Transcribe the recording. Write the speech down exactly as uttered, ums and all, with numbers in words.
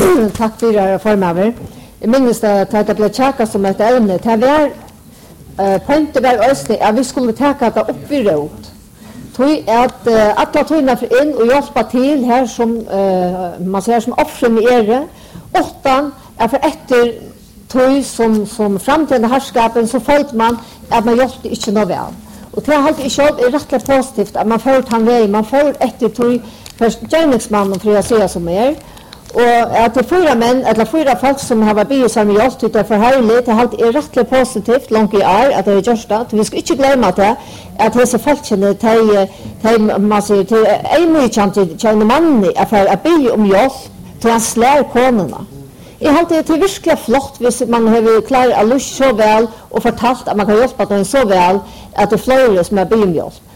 Tack för era formöver. Jag minns att det blev tjacka som ett ämne. Det var uh, poängen var östning att vi skulle ta det upp i rot. Tog att uh, alla tog för in och hjälpa till här som uh, man ser som offren i er. Åttan är för efter tog som som framtida härskapen så följt man att man hjälpte inte något väl. Och det har alltid är rätt positivt att man får han väg, man får efter tog för gärningsmannen för jag säger som är. Och att det fyra män eller fyra folk som har varit bio som jag tycker för härligt det har alltid är rätt positivt långt i är att det är just det. Vi ska inte glömma det att dessa folkne till till massor till en ny chans till mannen för att bio om jag till att slå konerna. Jag har alltid till verkligen flott hvis man har klar att lust så väl och fortalt att man kan hjälpa dem så väl att det flyr som är bio om hjälp.